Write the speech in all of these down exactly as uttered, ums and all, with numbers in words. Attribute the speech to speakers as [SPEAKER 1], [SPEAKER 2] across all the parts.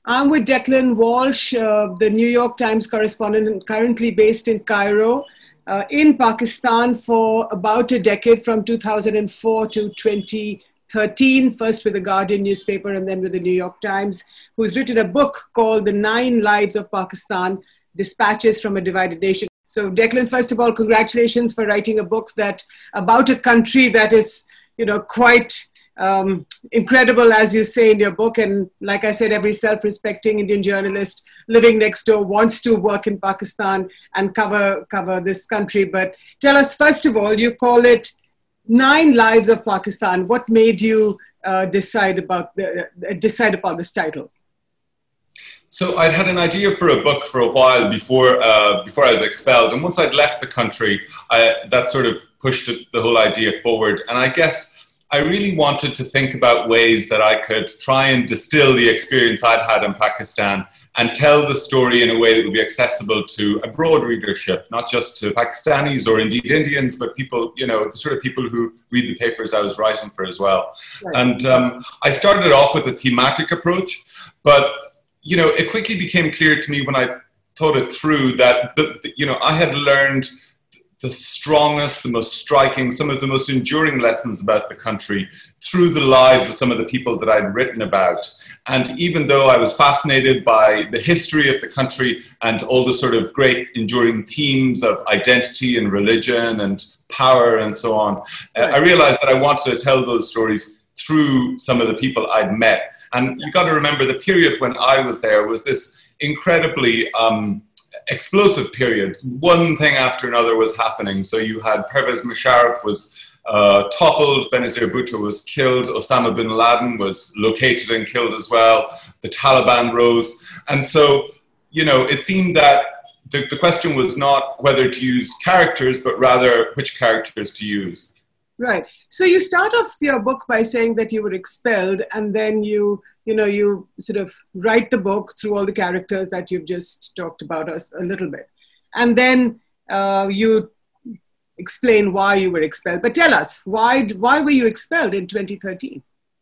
[SPEAKER 1] I'm with Declan Walsh, uh, the New York Times correspondent, currently based in Cairo, uh, in Pakistan for about a decade, from two thousand four to twenty thirteen, first with the Guardian newspaper and then with the New York Times, who's written a book called The Nine Lives of Pakistan, Dispatches from a Divided Nation. So Declan, first of all, congratulations for writing a book that about a country that is, you know, quite um, incredible, as you say in your book. And like I said, every self-respecting Indian journalist living next door wants to work in Pakistan and cover, cover this country. But tell us, first of all, you call it Nine Lives of Pakistan. What made you uh, decide about the, uh, decide upon this title?
[SPEAKER 2] So I'd had an idea for a book for a while before uh, before I was expelled, and once I'd left the country, I, that sort of pushed the whole idea forward. And I guess I really wanted to think about ways that I could try and distill the experience I'd had in Pakistan and tell the story in a way that would be accessible to a broad readership, not just to Pakistanis or indeed Indians, but people, you know, the sort of people who read the papers I was writing for as well. Right. And um, I started off with a thematic approach, but you know, it quickly became clear to me when I thought it through that, the, the, you know, I had learned the strongest, the most striking, some of the most enduring lessons about the country through the lives of some of the people that I'd written about. And even though I was fascinated by the history of the country and all the sort of great enduring themes of identity and religion and power and so on, right. I realized that I wanted to tell those stories through some of the people I'd met. And you got to remember the period when I was there was this incredibly um, explosive period. One thing after another was happening. So you had Pervez Musharraf was uh, toppled, Benazir Bhutto was killed, Osama bin Laden was located and killed as well, the Taliban rose. And so, you know, it seemed that the, the question was not whether to use characters, but rather which characters to use.
[SPEAKER 1] Right. So you start off your book by saying that you were expelled, and then you, you know, you sort of write the book through all the characters that you've just talked about us a little bit. And then uh, you explain why you were expelled. But tell us, why, why were you expelled in twenty thirteen?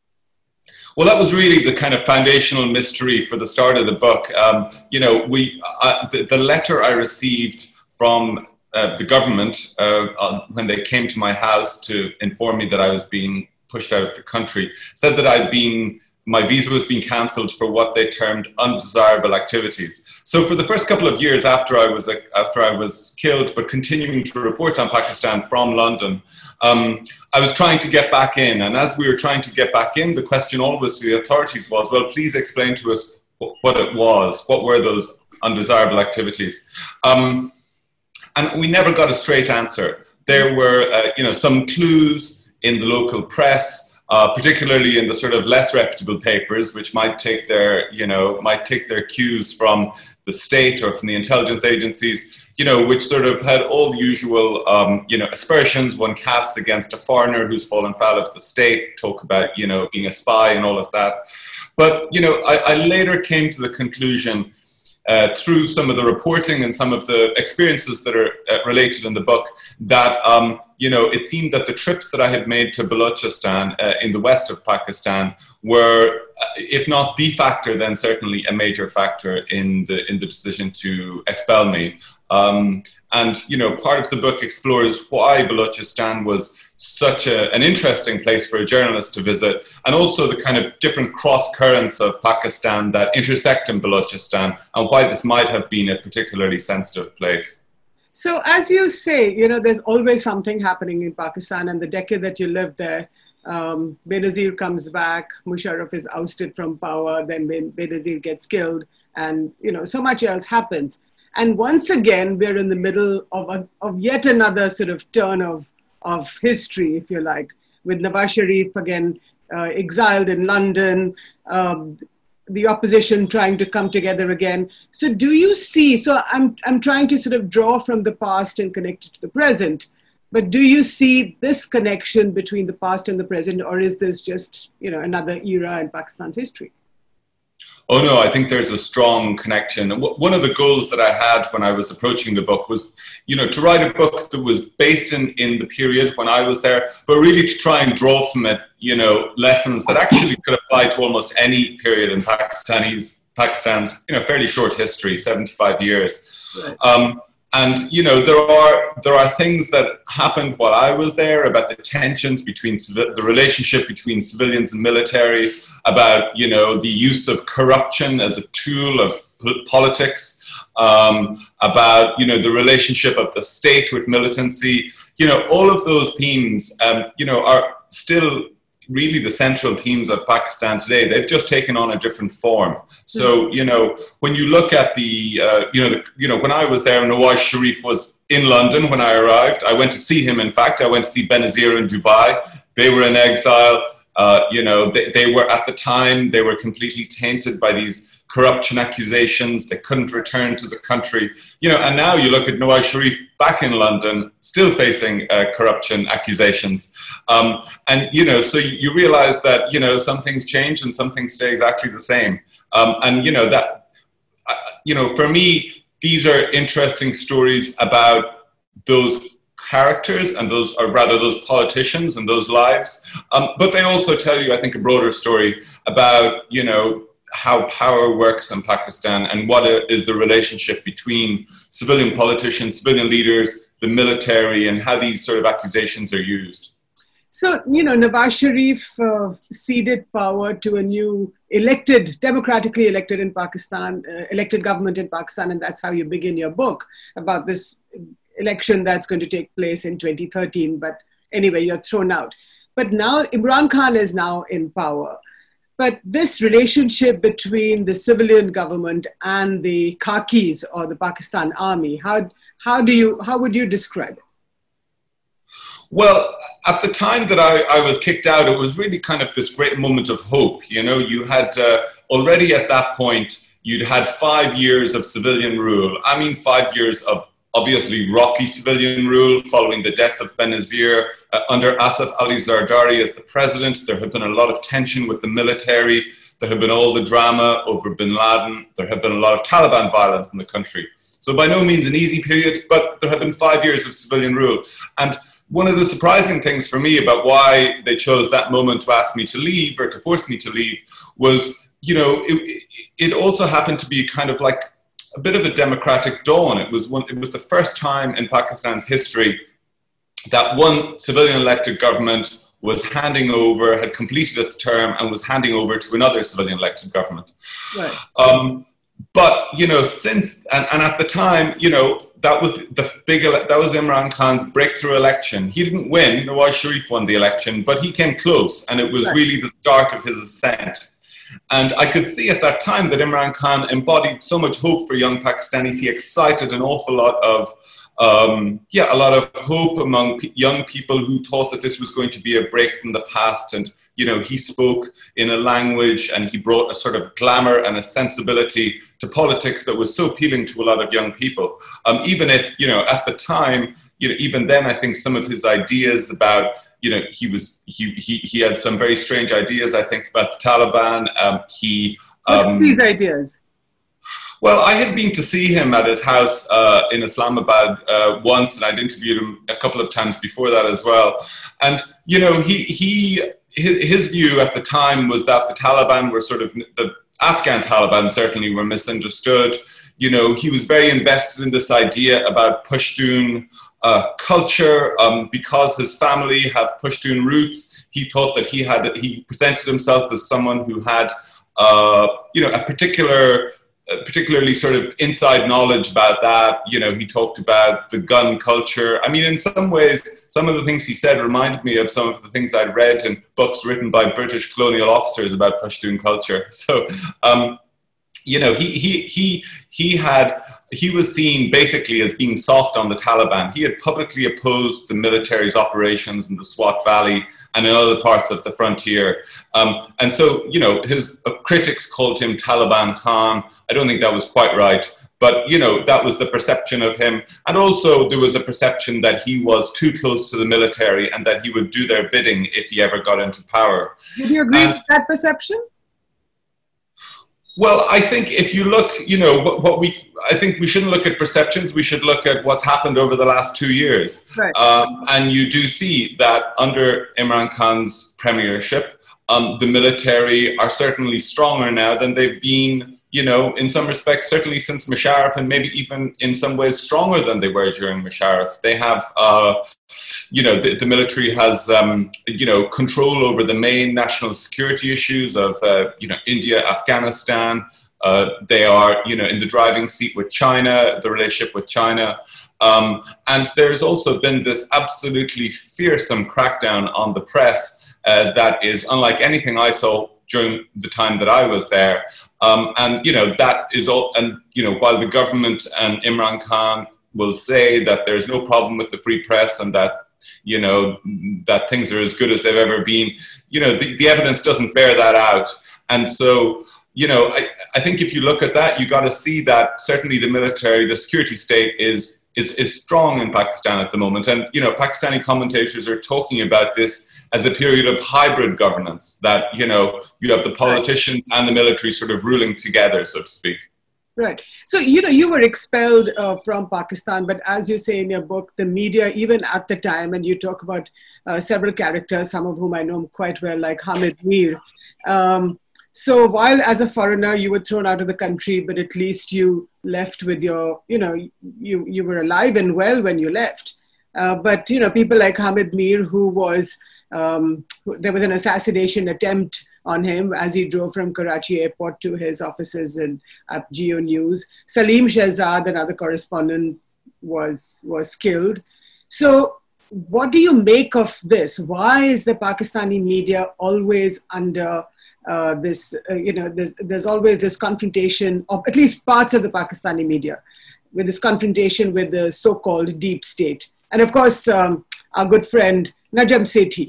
[SPEAKER 2] Well, that was really the kind of foundational mystery for the start of the book. Um, you know, we, uh, the, the letter I received from Uh, the government, uh, uh, when they came to my house to inform me that I was being pushed out of the country, said that I'd been, my visa was being cancelled for what they termed undesirable activities. So for the first couple of years after I was, uh, after I was killed, but continuing to report on Pakistan from London, um, I was trying to get back in. And as we were trying to get back in, the question always to the authorities was, well, please explain to us what it was. What were those undesirable activities? Um, And we never got a straight answer. There were, uh, you know, some clues in the local press, uh, particularly in the sort of less reputable papers, which might take their, you know, might take their cues from the state or from the intelligence agencies, you know, which sort of had all the usual, um, you know, aspersions one casts against a foreigner who's fallen foul of the state, talk about, you know, being a spy and all of that. But, you know, I, I later came to the conclusion, Uh, through some of the reporting and some of the experiences that are uh, related in the book, that, um, you know, it seemed that the trips that I had made to Balochistan uh, in the west of Pakistan were, uh, if not the factor, then certainly a major factor in the, in the decision to expel me. Um, and, you know, part of the book explores why Balochistan was such a, an interesting place for a journalist to visit, and also the kind of different cross currents of Pakistan that intersect in Balochistan, and why this might have been a particularly sensitive place.
[SPEAKER 1] So as you say, you know, there's always something happening in Pakistan, and the decade that you lived there, um, Benazir comes back, Musharraf is ousted from power, then Benazir gets killed, and, you know, so much else happens. And once again, we're in the middle of, a, of yet another sort of turn of of history, if you like, with Nawaz Sharif again uh, exiled in London, um, the opposition trying to come together again. So do you see, so I'm, I'm trying to sort of draw from the past and connect it to the present, but do you see this connection between the past and the present, or is this just, you know, another era in Pakistan's history?
[SPEAKER 2] Oh no, I think there's a strong connection. One of the goals that I had when I was approaching the book was, you know, to write a book that was based in, in the period when I was there, but really to try and draw from it, you know, lessons that actually could apply to almost any period in Pakistani's Pakistan's, you know, fairly short history, seventy-five years.
[SPEAKER 1] Right.
[SPEAKER 2] Um, and, you know, there are, there are things that happened while I was there about the tensions between, the relationship between civilians and military, about, you know, the use of corruption as a tool of politics, um, about, you know, the relationship of the state with militancy. You know, all of those themes, um, you know, are still really the central themes of Pakistan today. They've just taken on a different form. So, you know, when you look at the, uh, you know, the, you know, when I was there, Nawaz Sharif was in London when I arrived. I went to see him, in fact. I went to see Benazir in Dubai. They were in exile. Uh, you know, they, they were, at the time, they were completely tainted by these corruption accusations. They couldn't return to the country. You know, and now you look at Nawaz Sharif back in London, still facing uh, corruption accusations. Um, and, you know, so you, you realize that, you know, some things change and some things stay exactly the same. Um, and, you know, that, uh, you know, for me, these are interesting stories about those characters and those, or rather those politicians and those lives. Um, but they also tell you, I think, a broader story about, you know, how power works in Pakistan and what is the relationship between civilian politicians, civilian leaders, the military, and how these sort of accusations are used.
[SPEAKER 1] So, you know, Nawaz Sharif uh, ceded power to a new elected, democratically elected in Pakistan, uh, elected government in Pakistan, and that's how you begin your book about this election that's going to take place in twenty thirteen. But anyway, you're thrown out. But now Imran Khan is now in power. But this relationship between the civilian government and the Khakis or the Pakistan Army, how, how, do you, how would you describe it?
[SPEAKER 2] Well, at the time that I, I was kicked out, it was really kind of this great moment of hope. You know, you had uh, already at that point, you'd had five years of civilian rule. I mean, five years of obviously rocky civilian rule following the death of Benazir. Uh, under Asif Ali Zardari as the president, there had been a lot of tension with the military. There had been all the drama over bin Laden. There had been a lot of Taliban violence in the country. So by no means an easy period, but there had been five years of civilian rule. And one of the surprising things for me about why they chose that moment to ask me to leave or to force me to leave was, you know, it, it also happened to be kind of like a bit of a democratic dawn. It was one, it was the first time in Pakistan's history that one civilian elected government was handing over, had completed its term and was handing over to another civilian elected government.
[SPEAKER 1] Right.
[SPEAKER 2] Um, but, you know, since, and, and at the time, you know, that was the big, that was Imran Khan's breakthrough election. He didn't win, Nawaz Sharif won the election, but he came close, and it was
[SPEAKER 1] right.
[SPEAKER 2] really the start of his ascent. And I could see at that time that Imran Khan embodied so much hope for young Pakistanis. He excited an awful lot of, um, yeah, a lot of hope among p young people who thought that this was going to be a break from the past. And, you know, he spoke in a language and he brought a sort of glamour and a sensibility to politics that was so appealing to a lot of young people. Um, even if, you know, at the time, you know, even then, I think some of his ideas about, you know, he was, he, he, he had some very strange ideas, I think, about the Taliban. Um, he, um,
[SPEAKER 1] what are these ideas?
[SPEAKER 2] Well, I had been to see him at his house uh, in Islamabad uh, once, and I'd interviewed him a couple of times before that as well. And, you know, he, he, his, his view at the time was that the Taliban were sort of, the Afghan Taliban certainly were misunderstood. You know, he was very invested in this idea about Pashtun uh, culture. Um, because his family have Pashtun roots, he thought that he had, he presented himself as someone who had, uh, you know, a particular, uh, particularly sort of inside knowledge about that. You know, he talked about the gun culture. I mean, in some ways, some of the things he said reminded me of some of the things I'd read in books written by British colonial officers about Pashtun culture. So, um, you know, he, he, he, he had, he was seen basically as being soft on the Taliban. He had publicly opposed the military's operations in the Swat Valley and in other parts of the frontier. Um, and so, you know, his uh, critics called him Taliban Khan. I don't think that was quite right. But, you know, that was the perception of him. And also there was a perception that he was too close to the military and that he would do their bidding if he ever got into power.
[SPEAKER 1] Did you agree
[SPEAKER 2] and,
[SPEAKER 1] with that perception?
[SPEAKER 2] Well, I think if you look, you know, what, what we, I think we shouldn't look at perceptions. We should look at what's happened over the last two years.
[SPEAKER 1] Right.
[SPEAKER 2] Um, and you do see that under Imran Khan's premiership, um, the military are certainly stronger now than they've been, you know, in some respects, certainly since Musharraf, and maybe even in some ways stronger than they were during Musharraf. They have, uh, you know, the, the military has, um, you know, control over the main national security issues of, uh, you know, India, Afghanistan. Uh, they are, you know, in the driving seat with China, the relationship with China. Um, and there's also been this absolutely fearsome crackdown on the press uh, that is unlike anything I saw during the time that I was there. Um, and, you know, that is all, and, you know, while the government and Imran Khan will say that there's no problem with the free press and that, you know, that things are as good as they've ever been, you know, the, the evidence doesn't bear that out. And so, you know, I, I think if you look at that, you got to see that certainly the military, the security state is, is, is strong in Pakistan at the moment. And, you know, Pakistani commentators are talking about this as a period of hybrid governance, that, you know, you have the politicians and the military sort of ruling together, so to speak.
[SPEAKER 1] Right. So, you know, you were expelled uh, from Pakistan, but as you say in your book, the media, even at the time, and you talk about uh, several characters, some of whom I know quite well, like Hamid Mir. Um, so while as a foreigner, you were thrown out of the country, but at least you left with your, you know, you, you were alive and well when you left. Uh, but, you know, people like Hamid Mir, who was, um, there was an assassination attempt on him as he drove from Karachi airport to his offices in, at Geo News. Salim Shehzad, another correspondent, was, was killed. So what do you make of this? Why is the Pakistani media always under uh, this, uh, you know, there's, there's always this confrontation of at least parts of the Pakistani media with this confrontation with the so-called deep state. And of course, um, our good friend, Najam Sethi.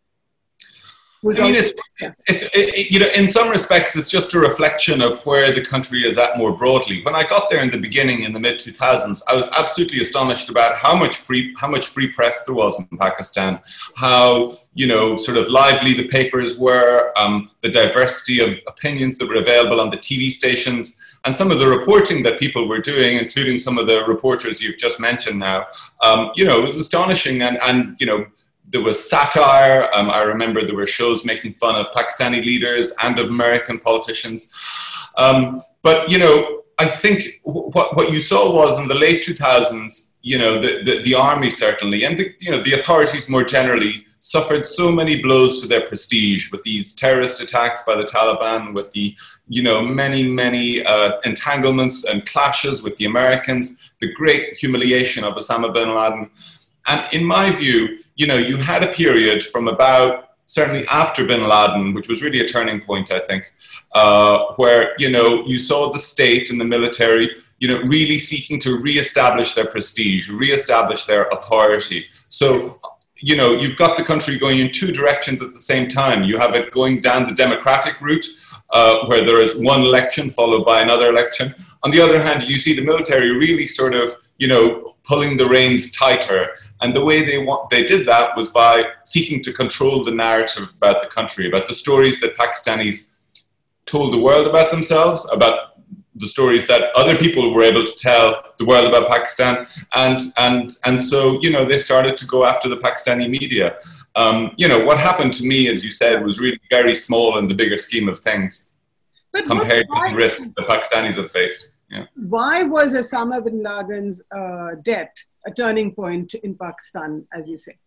[SPEAKER 2] I mean, it's, it's it, you know, in some respects, it's just a reflection of where the country is at more broadly. When I got there in the beginning, in the mid two thousands, I was absolutely astonished about how much free, how much free press there was in Pakistan, how, you know, sort of lively the papers were, um, the diversity of opinions that were available on the T V stations, and some of the reporting that people were doing, including some of the reporters you've just mentioned now. Um, you know, it was astonishing, and, and you know, there was satire. Um, I remember there were shows making fun of Pakistani leaders and of American politicians. Um, but, you know, I think what, what you saw was in the late two thousands, you know, the, the, the army certainly, and the, you know, the authorities more generally suffered so many blows to their prestige with these terrorist attacks by the Taliban, with the, you know, many, many uh, entanglements and clashes with the Americans, the great humiliation of Osama bin Laden. And in my view, you know, you had a period from about, certainly after bin Laden, which was really a turning point, I think, uh, where, you know, you saw the state and the military, you know, really seeking to reestablish their prestige, reestablish their authority. So, you know, you've got the country going in two directions at the same time. You have it going down the democratic route, uh, where there is one election followed by another election. On the other hand, you see the military really sort of, you know, pulling the reins tighter. And the way they want, they did that was by seeking to control the narrative about the country, about the stories that Pakistanis told the world about themselves, about the stories that other people were able to tell the world about Pakistan. And, and, and so, you know, they started to go after the Pakistani media. Um, you know, what happened to me, as you said, was really very small in the bigger scheme of things, but compared to the risks the Pakistanis have faced. Yeah.
[SPEAKER 1] Why was Osama bin Laden's uh, death a turning point in Pakistan, as you say?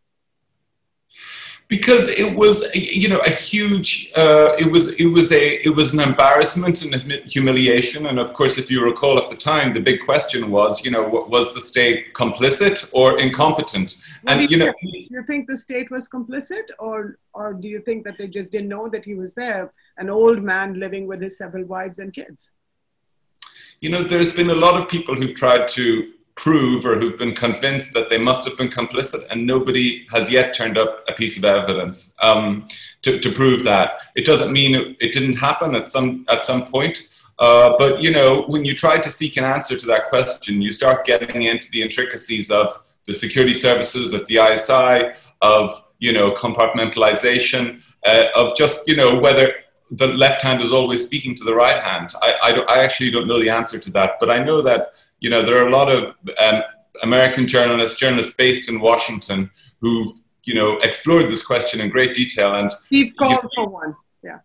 [SPEAKER 2] Because it was, you know, a huge, uh, it was, it was a, it was an embarrassment and a humiliation. And of course, if you recall at the time, the big question was, you know, was the state complicit or incompetent?
[SPEAKER 1] What
[SPEAKER 2] and,
[SPEAKER 1] you,
[SPEAKER 2] you know,
[SPEAKER 1] do you think the state was complicit, or, or do you think that they just didn't know that he was there, an old man living with his several wives and kids?
[SPEAKER 2] You know, there's been a lot of people who've tried to prove or who've been convinced that they must have been complicit, and nobody has yet turned up a piece of evidence um, to, to prove that. It doesn't mean it, it didn't happen at some, at some point, uh, but, you know, when you try to seek an answer to that question, you start getting into the intricacies of the security services, of the I S I, of, you know, compartmentalization, uh, of just, you know, whether the left hand is always speaking to the right hand. I, I, don't, I actually don't know the answer to that, but I know that, you know, there are a lot of um, American journalists, journalists based in Washington, who've, you know, explored this question in great detail. And
[SPEAKER 1] Steve called for one, yeah.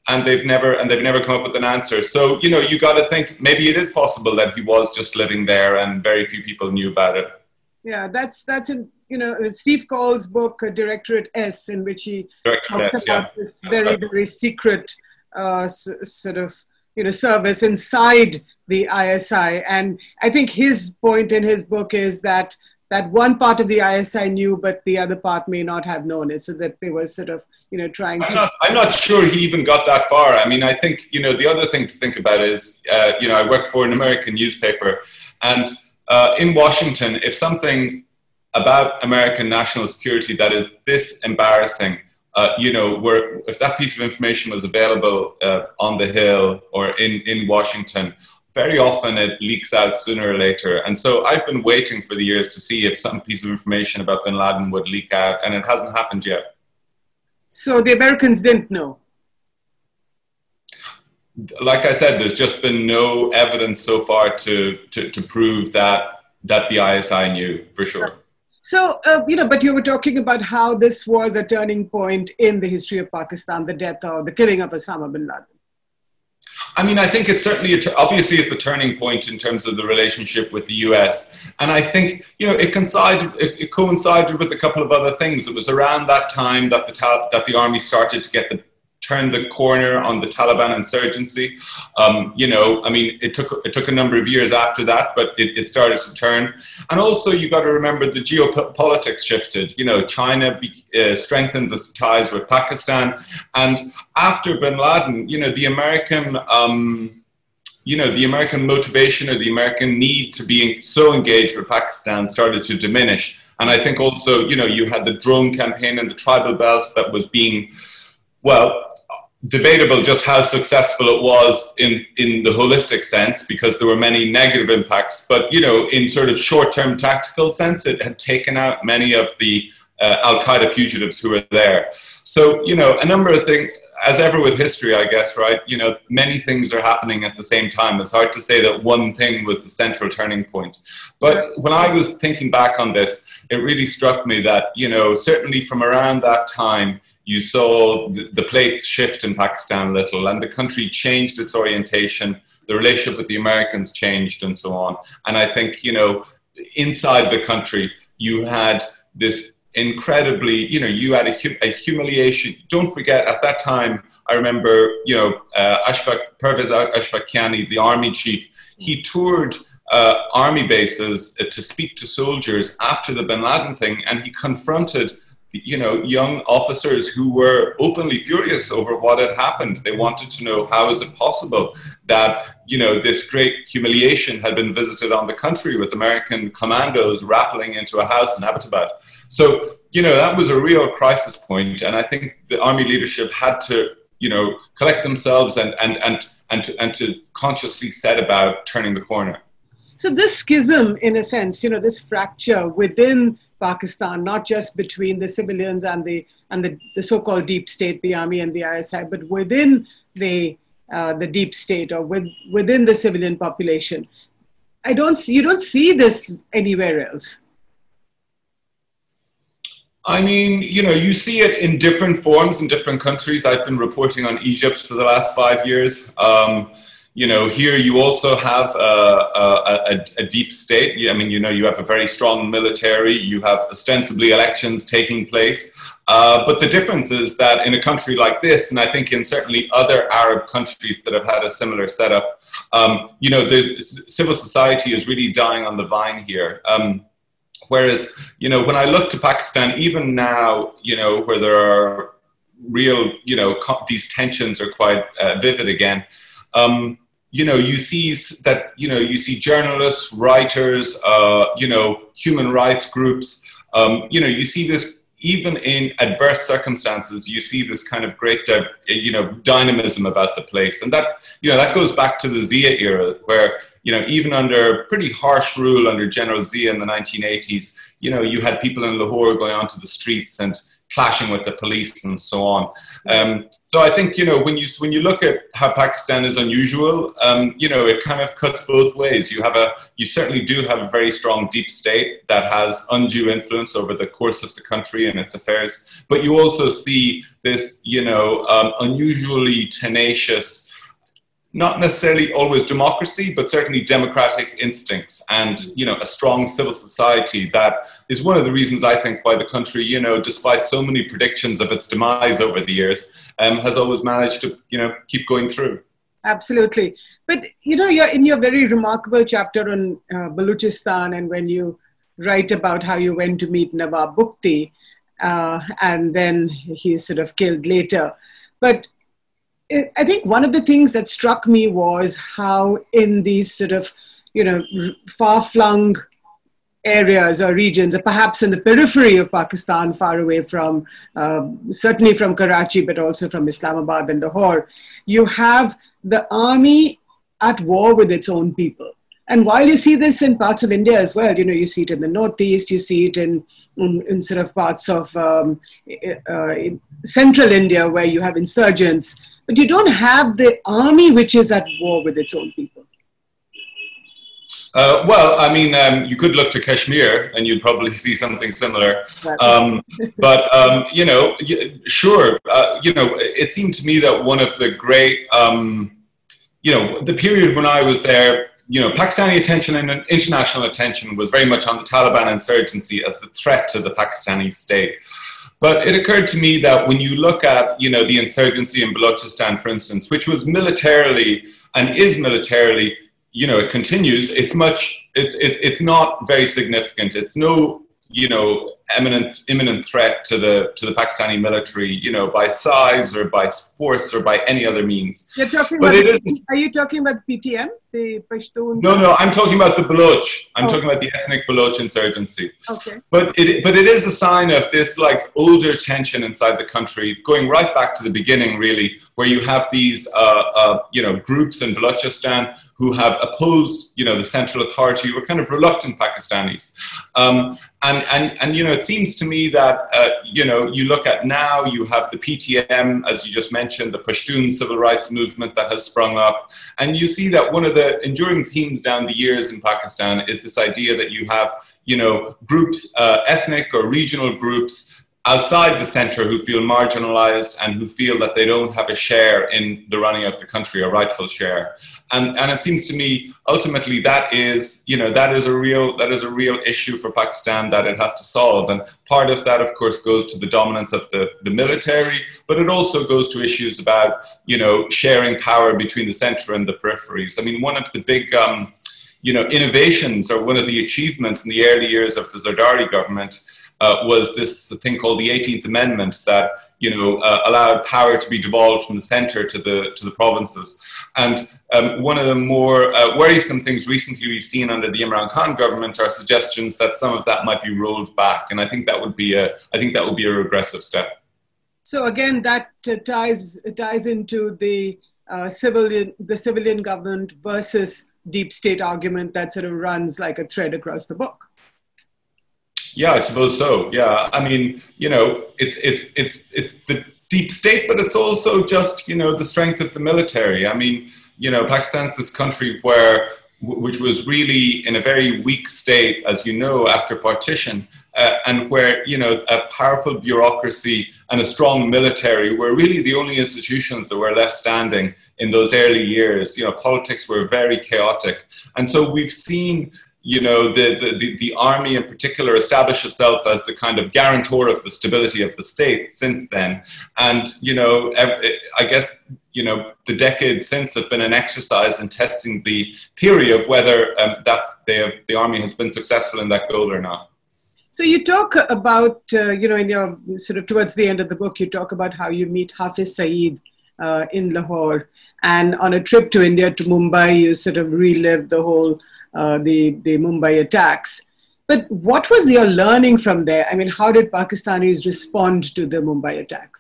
[SPEAKER 2] and they've never and they've never come up with an answer. So, you know, you got to think maybe it is possible that he was just living there and very few people knew about it.
[SPEAKER 1] Yeah, that's that's in you know Steve Cole's book, uh, Directorate S, in which he
[SPEAKER 2] Directorate
[SPEAKER 1] talks
[SPEAKER 2] S,
[SPEAKER 1] about
[SPEAKER 2] yeah.
[SPEAKER 1] this very very secret uh, s sort of you know service inside the I S I. And I think his point in his book is that that one part of the I S I knew, but the other part may not have known it, so that they were sort of you know trying
[SPEAKER 2] I'm
[SPEAKER 1] to.
[SPEAKER 2] Not, I'm not sure he even got that far. I mean, I think you know the other thing to think about is uh, you know I work for an American newspaper, and Uh, in Washington, if something about American national security that is this embarrassing, uh, you know, where if that piece of information was available uh, on the Hill or in, in Washington, very often it leaks out sooner or later. And so I've been waiting for the years to see if some piece of information about bin Laden would leak out, and it hasn't happened yet.
[SPEAKER 1] So the Americans didn't know?
[SPEAKER 2] Like I said, there's just been no evidence so far to, to, to prove that, that the I S I knew, for sure.
[SPEAKER 1] So, uh, you know, but you were talking about how this was a turning point in the history of Pakistan, the death or the killing of Osama bin Laden.
[SPEAKER 2] I mean, I think it's certainly, a obviously it's a turning point in terms of the relationship with the U S. And I think, you know, it coincided, it, it coincided with a couple of other things. It was around that time that the, that the army started to get the turned the corner on the Taliban insurgency. Um, you know, I mean, it took it took a number of years after that, but it, it started to turn. And also, you got to remember the geopolitics shifted. You know, China be, uh, strengthens its ties with Pakistan, and after bin Laden, you know, the American. Um, you know, the American motivation or the American need to be so engaged with Pakistan started to diminish. And I think also, you know, you had the drone campaign in the tribal belts that was being, well, debatable just how successful it was in, in the holistic sense, because there were many negative impacts. But, you know, in sort of short-term tactical sense, it had taken out many of the uh, Al-Qaeda fugitives who were there. So, you know, a number of things, as ever with history, I guess, right, you know, many things are happening at the same time. It's hard to say that one thing was the central turning point. But when I was thinking back on this, it really struck me that, you know, certainly from around that time, you saw the, the plates shift in Pakistan a little, and the country changed its orientation, the relationship with the Americans changed, and so on. And I think, you know, inside the country, you had this incredibly, you know, you had a, a humiliation. Don't forget, at that time, I remember, you know, uh, Ashfaq, Pervez Ashfaqiani, the army chief, he toured uh, army bases uh, to speak to soldiers after the bin Laden thing, and he confronted, you know, young officers who were openly furious over what had happened. They wanted to know, how is it possible that, you know, this great humiliation had been visited on the country with American commandos rappelling into a house in Abbottabad. So, you know, that was a real crisis point. And I think the army leadership had to, you know, collect themselves and, and, and, and, to, and to consciously set about turning the corner.
[SPEAKER 1] So this schism, in a sense, you know, this fracture within Pakistan, not just between the civilians and the and the, the so-called deep state, the army and the I S I, but within the uh, the deep state or with, within the civilian population. I don't see, you don't see this anywhere else.
[SPEAKER 2] I mean, you know, you see it in different forms in different countries. I've been reporting on Egypt for the last five years. Um, You know, here you also have a, a, a deep state. I mean, you know, you have a very strong military. You have ostensibly elections taking place. Uh, but the difference is that in a country like this, and I think in certainly other Arab countries that have had a similar setup, um, you know, the civil society is really dying on the vine here. Um, whereas, you know, when I look to Pakistan, even now, you know, where there are real, you know, these tensions are quite uh, vivid again. Um, You know, you see that, you know, you see journalists, writers, uh, you know, human rights groups, um, you know, you see this even in adverse circumstances, you see this kind of great, you know, dynamism about the place. And that, you know, that goes back to the Zia era where, you know, even under pretty harsh rule under General Zia in the nineteen eighties, you know, you had people in Lahore going onto the streets and clashing with the police and so on. Um, So I think, you know, when you when you look at how Pakistan is unusual, um, you know, it kind of cuts both ways. You have a, you certainly do have a very strong deep state that has undue influence over the course of the country and its affairs. But you also see this, you know, um, unusually tenacious, not necessarily always democracy, but certainly democratic instincts and, you know, a strong civil society. That is one of the reasons I think why the country, you know, despite so many predictions of its demise over the years, um, has always managed to, you know, keep going through.
[SPEAKER 1] Absolutely. But, you know, you're in your very remarkable chapter on uh, Balochistan, and when you write about how you went to meet Nawab Bukti, uh, and then he's sort of killed later. But I think one of the things that struck me was how in these sort of, you know, far-flung areas or regions, or perhaps in the periphery of Pakistan, far away from, uh, certainly from Karachi, but also from Islamabad and Lahore, you have the army at war with its own people. And while you see this in parts of India as well, you know, you see it in the Northeast, you see it in, in, in sort of parts of um, uh, in central India where you have insurgents, but you don't have the army which is at war with its own people.
[SPEAKER 2] Uh, well, I mean, um, you could look to Kashmir and you'd probably see something similar. Um, but, um, you know, sure, uh, you know, it seemed to me that one of the great, um, you know, the period when I was there, you know, Pakistani attention and international attention was very much on the Taliban insurgency as the threat to the Pakistani state. But it occurred to me that when you look at, you know, the insurgency in Balochistan, for instance, which was militarily and is militarily, you know, it continues, it's much, it's, it's, it's not very significant. It's no, you know, imminent, imminent threat to the, to the Pakistani military, you know, by size or by force or by any other means.
[SPEAKER 1] You're talking
[SPEAKER 2] but
[SPEAKER 1] about,
[SPEAKER 2] it is,
[SPEAKER 1] are you talking about P T M, the Pashtun?
[SPEAKER 2] No, no, I'm talking about the Baloch. I'm
[SPEAKER 1] oh.
[SPEAKER 2] talking about the ethnic Baloch insurgency.
[SPEAKER 1] Okay.
[SPEAKER 2] But it, but it is a sign of this like older tension inside the country, going right back to the beginning, really, where you have these, uh, uh, you know, groups in Balochistan who have opposed, you know, the central authority, who are kind of reluctant Pakistanis. Um, and, and, and, you know, it seems to me that, uh, you know, you look at now, you have the P T M, as you just mentioned, the Pashtun civil rights movement that has sprung up. And you see that one of the enduring themes down the years in Pakistan is this idea that you have, you know, groups, uh, ethnic or regional groups outside the center who feel marginalized and who feel that they don't have a share in the running of the country, a rightful share. And, and it seems to me, ultimately, that is, you know, that is a real, that is a real issue for Pakistan that it has to solve. And part of that, of course, goes to the dominance of the, the military, but it also goes to issues about, you know, sharing power between the center and the peripheries. I mean, one of the big, um, you know, innovations, or one of the achievements in the early years of the Zardari government Uh, was this thing called the eighteenth Amendment that, you know, uh, allowed power to be devolved from the center to the, to the provinces. And um, one of the more uh, worrisome things recently we've seen under the Imran Khan government are suggestions that some of that might be rolled back. And I think that would be a, I think that would be a regressive step.
[SPEAKER 1] So again, that uh, ties, ties into the uh, civilian, the civilian government versus deep state argument that sort of runs like a thread across the book.
[SPEAKER 2] Yeah, I suppose so. Yeah, I mean, you know, it's it's it's it's the deep state, but it's also just, you know, the strength of the military. I mean, you know, Pakistan's this country where, which was really in a very weak state, as you know, after partition, uh, and where, you know, a powerful bureaucracy and a strong military were really the only institutions that were left standing in those early years. You know, politics were very chaotic, and so we've seen, you know, the, the, the army in particular establish itself as the kind of guarantor of the stability of the state since then. And, you know, I guess, you know, the decades since have been an exercise in testing the theory of whether um, that they have, the army has been successful in that goal or not.
[SPEAKER 1] So you talk about, uh, you know, in your sort of towards the end of the book, you talk about how you meet Hafiz Saeed uh, in Lahore. And on a trip to India, to Mumbai, you sort of relive the whole Uh, the, the Mumbai attacks. But what was your learning from there? I mean, how did Pakistanis respond to the Mumbai attacks?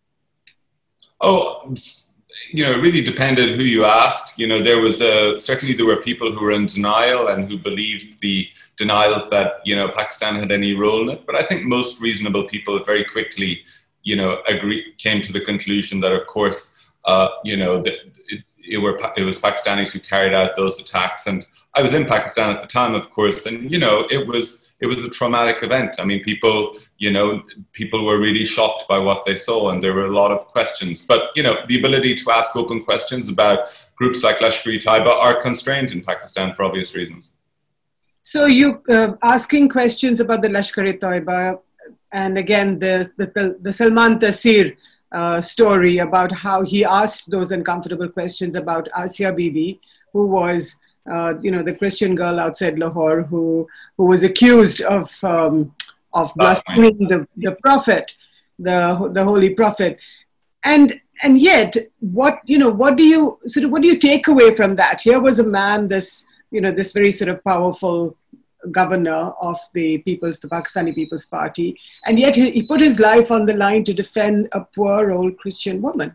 [SPEAKER 2] Oh, you know, it really depended who you asked. You know, there was a, certainly there were people who were in denial and who believed the denials that, you know, Pakistan had any role in it. But I think most reasonable people very quickly you know, agree, came to the conclusion that, of course, uh, you know, that it, it, were, it was Pakistanis who carried out those attacks. And I was in Pakistan at the time, of course, and, you know, it was, it was a traumatic event. I mean, people, you know, people were really shocked by what they saw, and there were a lot of questions. But, you know, the ability to ask open questions about groups like Lashkar-e-Taiba are constrained in Pakistan for obvious reasons.
[SPEAKER 1] So you uh, asking questions about the Lashkar-e-Taiba, and again, the, the, the Salman Taseer uh, story about how he asked those uncomfortable questions about Asia Bibi, who was, uh, you know, the Christian girl outside Lahore who, who was accused of, um, of blaspheming the, the prophet, the, the holy prophet. And, and yet, what, you know, what do you, sort of, what do you take away from that? Here was a man, this, you know, this very sort of powerful governor of the People's, the Pakistani People's Party, and yet he, he put his life on the line to defend a poor old Christian woman.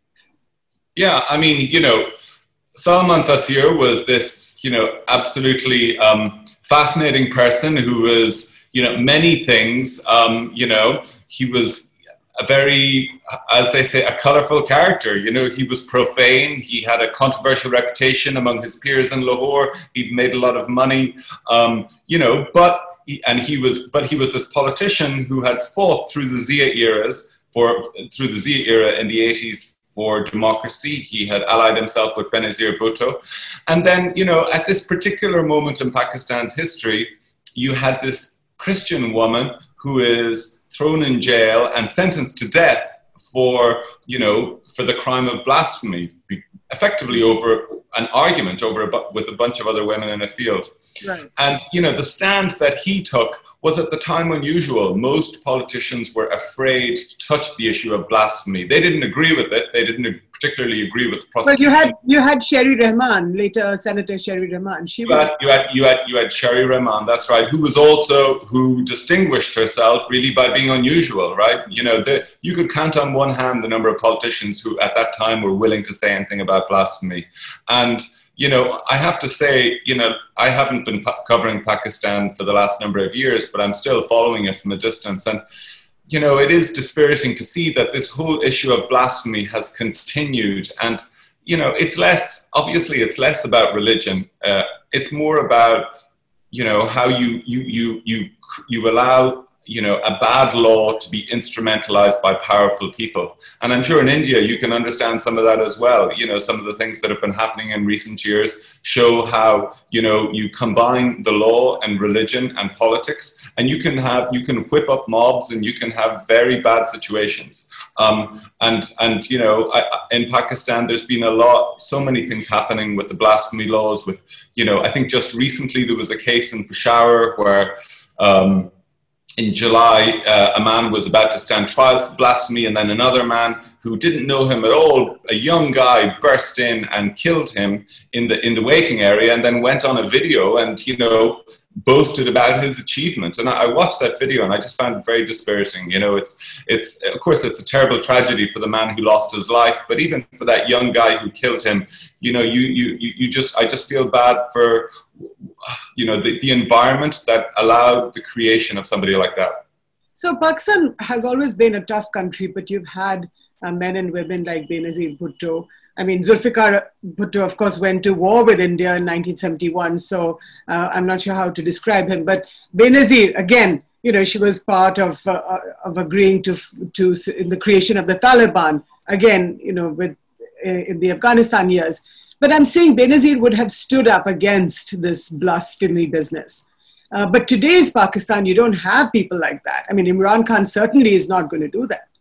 [SPEAKER 2] Yeah, I mean, you know, Salman Taseer was this, you know, absolutely um, fascinating person who was, you know, many things. Um, you know, he was a very, as they say, a colorful character. You know, he was profane. He had a controversial reputation among his peers in Lahore. He'd made a lot of money, um, you know, but, he, and he was, but he was this politician who had fought through the Zia eras for, through the Zia era in the eighties for democracy. He had allied himself with Benazir Bhutto. And then, you know, at this particular moment in Pakistan's history, you had this Christian woman who is thrown in jail and sentenced to death for, you know, for the crime of blasphemy, effectively over an argument over a, with a bunch of other women in a field.
[SPEAKER 1] Right. And,
[SPEAKER 2] you know, the stand that he took was at the time unusual. Most politicians were afraid to touch the issue of blasphemy. They didn't agree with it. They didn't particularly agree with the prosecution.
[SPEAKER 1] Well, you had you had Sherry Rahman, later Senator Sherry Rahman. She
[SPEAKER 2] you
[SPEAKER 1] was
[SPEAKER 2] had, you had you had you had Sherry Rahman. That's right. Who was also who distinguished herself really by being unusual, right? You know, the, you could count on one hand the number of politicians who at that time were willing to say anything about blasphemy, and. You know, I have to say, you know, I haven't been pa covering Pakistan for the last number of years, but I'm still following it from a distance. And, you know, it is dispiriting to see that this whole issue of blasphemy has continued. And, you know, it's less, obviously, it's less about religion. Uh, it's more about, you know, how you, you, you, you, you allow, you know, a bad law to be instrumentalized by powerful people. And I'm sure in India you can understand some of that as well. You know, some of the things that have been happening in recent years show how, you know, you combine the law and religion and politics, and you can have, you can whip up mobs and you can have very bad situations. Um, and, and, you know, I, in Pakistan, there's been a lot, so many things happening with the blasphemy laws with, you know, I think just recently there was a case in Peshawar where, um, in July, uh, a man was about to stand trial for blasphemy, and then another man who didn't know him at all, a young guy, burst in and killed him in the in the waiting area, and then went on a video and, you know, boasted about his achievement. And I, I watched that video and I just found it very dispiriting. You know, it's it's of course it's a terrible tragedy for the man who lost his life, but even for that young guy who killed him, you know, you you you just I just feel bad for, you know, the, the environment that allowed the creation of somebody like that.
[SPEAKER 1] So Pakistan has always been a tough country, but you've had uh, men and women like Benazir Bhutto. I mean, Zulfikar Bhutto, of course, went to war with India in nineteen seventy-one, so uh, I'm not sure how to describe him. But Benazir, again, you know, she was part of, uh, of agreeing to, to in the creation of the Taliban, again, you know, with, in the Afghanistan years. But I'm saying Benazir would have stood up against this blasphemy business. Uh, but today's Pakistan, you don't have people like that. I mean, Imran Khan certainly is not going to do that.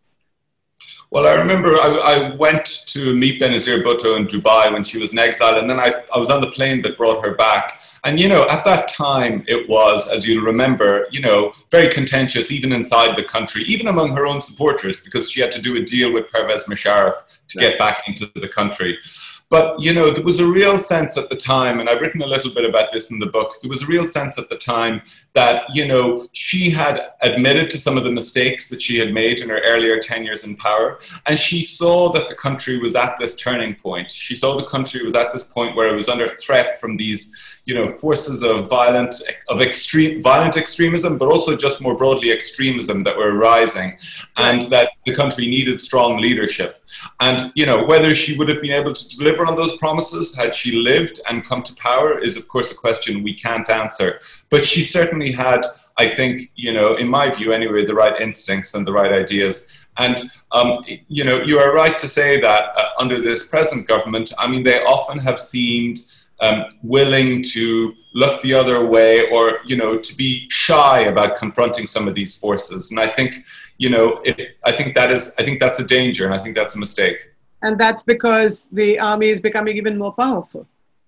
[SPEAKER 2] Well, I remember I, I went to meet Benazir Bhutto in Dubai when she was in exile, and then I, I was on the plane that brought her back. And, you know, at that time, it was, as you'll remember, you know, very contentious, even inside the country, even among her own supporters, because she had to do a deal with Pervez Musharraf to get back into the country. But, you know, there was a real sense at the time, and I've written a little bit about this in the book, there was a real sense at the time that, you know, she had admitted to some of the mistakes that she had made in her earlier tenures in power, and she saw that the country was at this turning point. She saw the country was at this point where it was under threat from these, you know, forces of violent, of extreme, violent extremism, but also just more broadly extremism that were rising, and that the country needed strong leadership. And, you know, whether she would have been able to deliver on those promises had she lived and come to power is, of course, a question we can't answer. But she certainly had, I think, you know, in my view anyway, the right instincts and the right ideas. And, um, you know, you are right to say that uh, under this present government, I mean, they often have seemed Um, willing to look the other way, or, you know, to be shy about confronting some of these forces. And I think, you know, if, I think that is, I think that's a danger, and I think that's a mistake.
[SPEAKER 1] And that's because the army is becoming even more powerful.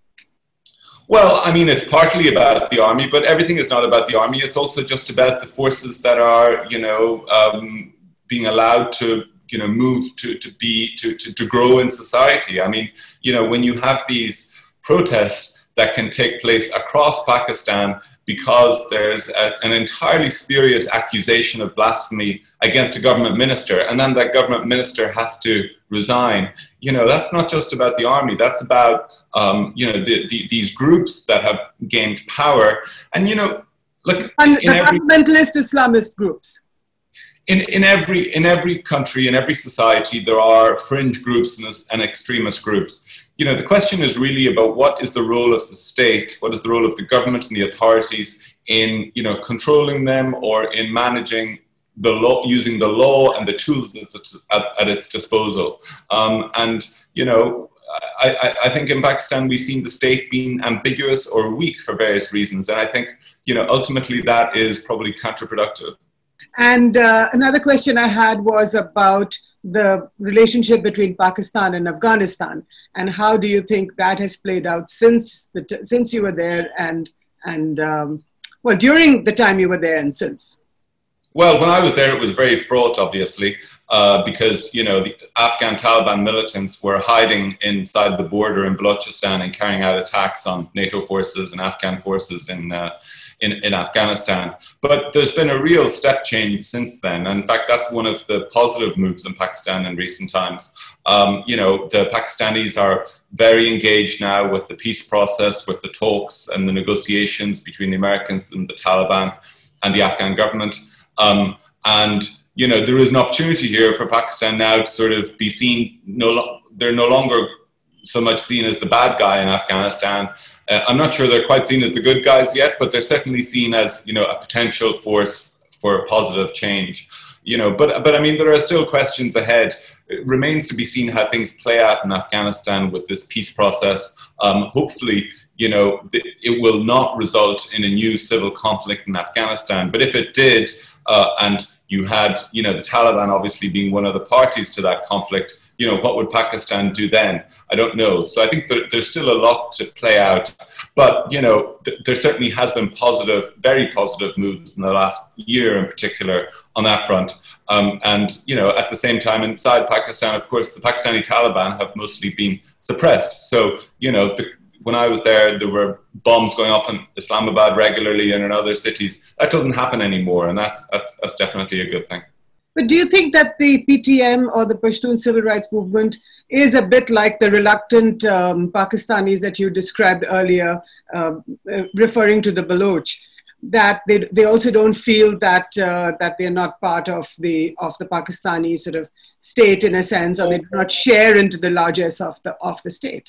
[SPEAKER 2] Well, I mean, it's partly about the army, but everything is not about the army. It's also just about the forces that are, you know, um, being allowed to, you know, move to, to be, to, to, to grow in society. I mean, you know, when you have these protests that can take place across Pakistan because there's a, an entirely spurious accusation of blasphemy against a government minister, and then that government minister has to resign. You know, that's not just about the army. That's about, um, you know, the, the, these groups that have gained power. And, you know, look,
[SPEAKER 1] and
[SPEAKER 2] in every,
[SPEAKER 1] fundamentalist Islamist groups.
[SPEAKER 2] In, in, every, in every country, in every society, there are fringe groups and, and extremist groups. You know, the question is really about what is the role of the state, what is the role of the government and the authorities in, you know, controlling them, or in managing the law, using the law and the tools that's at, at its disposal. Um, and, you know, I, I, I think in Pakistan we've seen the state being ambiguous or weak for various reasons. And I think, you know, ultimately that is probably counterproductive.
[SPEAKER 1] And uh, another question I had was about the relationship between Pakistan and Afghanistan, and how do you think that has played out since the t since you were there, and and um, well, during the time you were there and since?
[SPEAKER 2] Well, when I was there, it was very fraught, obviously, uh, because, you know, the Afghan Taliban militants were hiding inside the border in Balochistan and carrying out attacks on NATO forces and Afghan forces in, uh, in, in Afghanistan. But there's been a real step change since then. And in fact, that's one of the positive moves in Pakistan in recent times. Um, you know, the Pakistanis are very engaged now with the peace process, with the talks and the negotiations between the Americans and the Taliban and the Afghan government. Um, and, you know, there is an opportunity here for Pakistan now to sort of be seen, no, they're no longer so much seen as the bad guy in Afghanistan. Uh, I'm not sure they're quite seen as the good guys yet, but they're certainly seen as, you know, a potential force for positive change. You know, but, but I mean, there are still questions ahead. It remains to be seen how things play out in Afghanistan with this peace process. Um, hopefully, you know, it will not result in a new civil conflict in Afghanistan. But if it did, uh, and you had, you know, the Taliban obviously being one of the parties to that conflict, you know, what would Pakistan do then? I don't know. So I think that there's still a lot to play out. But, you know, th there certainly has been positive, very positive moves in the last year in particular on that front. Um, and, you know, at the same time, inside Pakistan, of course, the Pakistani Taliban have mostly been suppressed. So, you know, the, when I was there, there were bombs going off in Islamabad regularly and in other cities. That doesn't happen anymore, and that's, that's, that's definitely a good thing.
[SPEAKER 1] But do you think that the P T M, or the Pashtun Civil Rights Movement, is a bit like the reluctant um, Pakistanis that you described earlier, uh, referring to the Baloch, that they, they also don't feel that, uh, that they're not part of the, of the Pakistani sort of state in a sense, or they do not share into the largesse of the, of the state?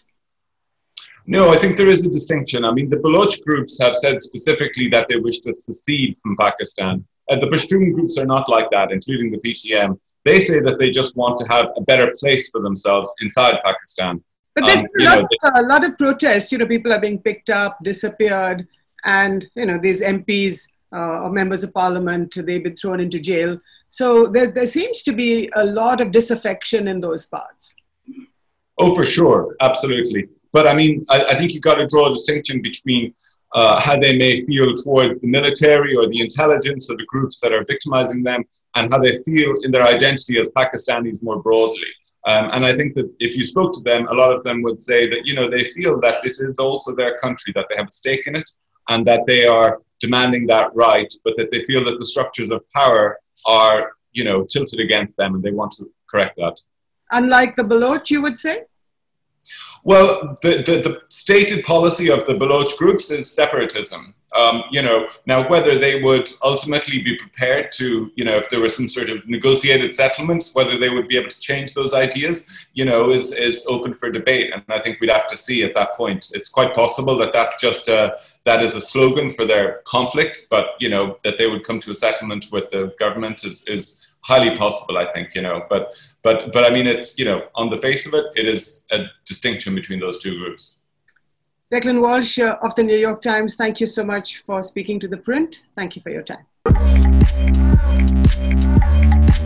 [SPEAKER 2] No, I think there is a distinction. I mean, the Baloch groups have said specifically that they wish to secede from Pakistan. Uh, the Pashtun groups are not like that, including the P T M. They say that they just want to have a better place for themselves inside Pakistan.
[SPEAKER 1] But there's
[SPEAKER 2] um,
[SPEAKER 1] a, lot, know, they, a lot of protests. You know, people are being picked up, disappeared, and, you know, these M Ps uh, or members of parliament, they've been thrown into jail. So there, there seems to be a lot of disaffection in those parts.
[SPEAKER 2] Oh, for sure. Absolutely. But I mean, I, I think you've got to draw a distinction between uh, how they may feel towards the military or the intelligence or the groups that are victimizing them, and how they feel in their identity as Pakistanis more broadly. Um, and I think that if you spoke to them, a lot of them would say that, you know, they feel that this is also their country, that they have a stake in it, and that they are demanding that right, but that they feel that the structures of power are, you know, tilted against them, and they want to correct that.
[SPEAKER 1] Unlike the Baloch, you would say?
[SPEAKER 2] Well, the, the, the stated policy of the Baloch groups is separatism. Um, you know, now whether they would ultimately be prepared to, you know, if there was some sort of negotiated settlements, whether they would be able to change those ideas, you know, is, is open for debate. And I think we'd have to see at that point. It's quite possible that that's just a, that is a slogan for their conflict, but, you know, that they would come to a settlement with the government is, is highly possible, I think, you know, but, but, but I mean, it's, you know, on the face of it, it is a distinction between those two groups.
[SPEAKER 1] Declan Walsh uh, of the New York Times, thank you so much for speaking to The Print. Thank you for your time.